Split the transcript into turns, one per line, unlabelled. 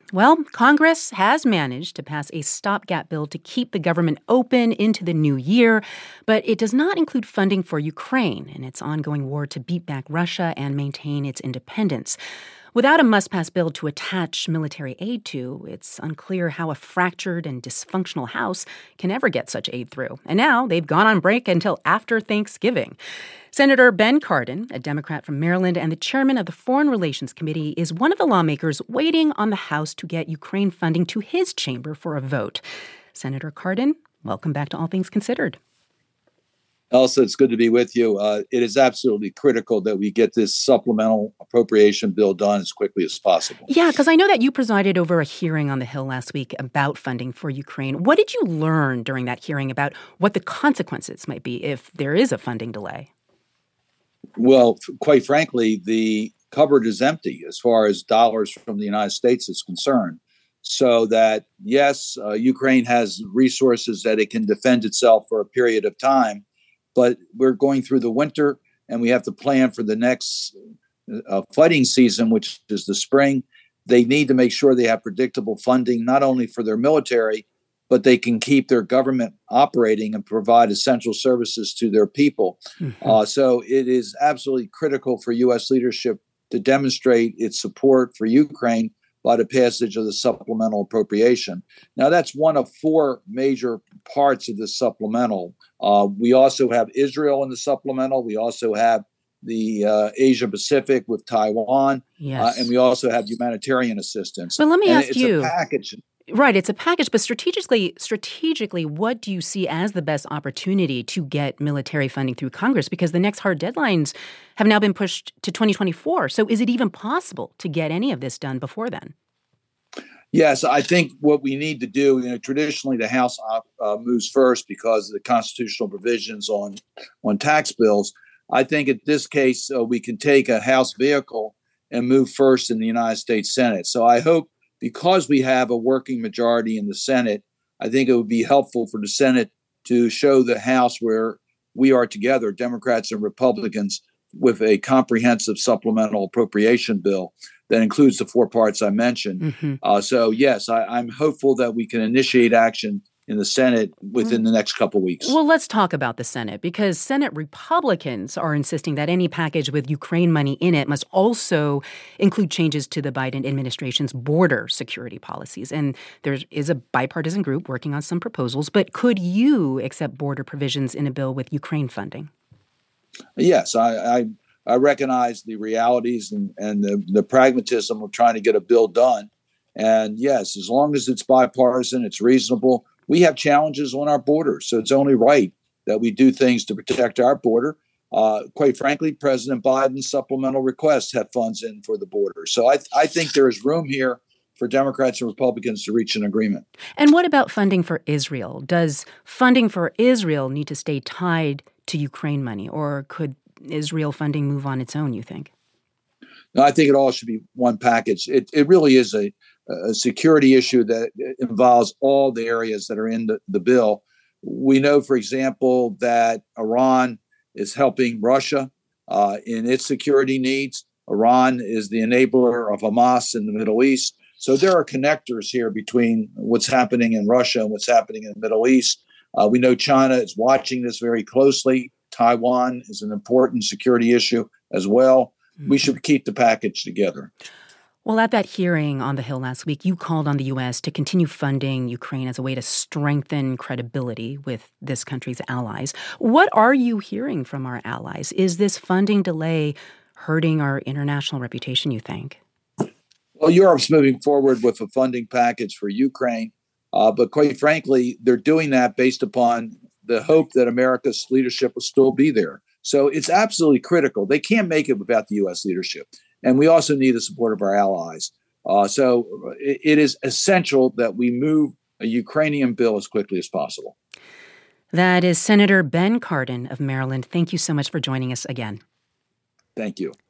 Well, Congress has managed to pass a stopgap bill to keep the government open into the new year, but it does not include funding for Ukraine in its ongoing war to beat back Russia and maintain its independence. Without a must-pass bill to attach military aid to, it's unclear how a fractured and dysfunctional House can ever get such aid through. And now they've gone on break until after Thanksgiving. Senator Ben Cardin, a Democrat from Maryland and the chairman of the Foreign Relations Committee, is one of the lawmakers waiting on the House to get Ukraine funding to his chamber for a vote. Senator Cardin, welcome back to All Things Considered.
Elsa, it's good to be with you. It is absolutely critical that we get this supplemental appropriation bill done as quickly as possible.
Yeah, because I know that you presided over a hearing on the Hill last week about funding for Ukraine. What did you learn during that hearing about what the consequences might be if there is a funding delay?
Well, quite frankly, the cupboard is empty as far as dollars from the United States is concerned. So that, yes, Ukraine has resources that it can defend itself for a period of time. But we're going through the winter, and we have to plan for the next fighting season, which is the spring. They need to make sure they have predictable funding, not only for their military, but they can keep their government operating and provide essential services to their people. Mm-hmm. So it is absolutely critical for U.S. leadership to demonstrate its support for Ukraine by the passage of the supplemental appropriation. Now, that's one of four major parts of the supplemental. We also have Israel in the supplemental. We also have the Asia Pacific with Taiwan.
Yes.
And we also have humanitarian assistance.
But let me ask you.
It's a package.
Right, it's a package, but strategically, what do you see as the best opportunity to get military funding through Congress? Because the next hard deadlines have now been pushed to 2024. So is it even possible to get any of this done before then?
Yes, I think what we need to do, traditionally the House moves first because of the constitutional provisions on tax bills. I think in this case, we can take a House vehicle and move first in the United States Senate. So I hope, because we have a working majority in the Senate, I think it would be helpful for the Senate to show the House where we are together, Democrats and Republicans, with a comprehensive supplemental appropriation bill that includes the four parts I mentioned. Mm-hmm. So, yes, I'm hopeful that we can initiate action in the Senate within the next couple of weeks.
Well, let's talk about the Senate, because Senate Republicans are insisting that any package with Ukraine money in it must also include changes to the Biden administration's border security policies. And there is a bipartisan group working on some proposals. But could you accept border provisions in a bill with Ukraine funding?
Yes, I recognize the realities and the pragmatism of trying to get a bill done. And yes, as long as it's bipartisan, it's reasonable. We have challenges on our border, so it's only right that we do things to protect our border. Quite frankly, President Biden's supplemental requests have funds in for the border. So I think there is room here for Democrats and Republicans to reach an agreement.
And what about funding for Israel? Does funding for Israel need to stay tied to Ukraine money, or could Israel funding move on its own, you think?
No, I think it all should be one package. It really is a security issue that involves all the areas that are in the bill. We know, for example, that Iran is helping Russia in its security needs. Iran is the enabler of Hamas in the Middle East. So there are connectors here between what's happening in Russia and what's happening in the Middle East. We know China is watching this very closely. Taiwan is an important security issue as well. We should keep the package together.
Well, at that hearing on the Hill last week, you called on the U.S. to continue funding Ukraine as a way to strengthen credibility with this country's allies. What are you hearing from our allies? Is this funding delay hurting our international reputation, you think?
Well, Europe's moving forward with a funding package for Ukraine. But quite frankly, they're doing that based upon the hope that America's leadership will still be there. So it's absolutely critical. They can't make it without the U.S. leadership. And we also need the support of our allies. So it is essential that we move a Ukrainian bill as quickly as possible.
That is Senator Ben Cardin of Maryland. Thank you so much for joining us again.
Thank you.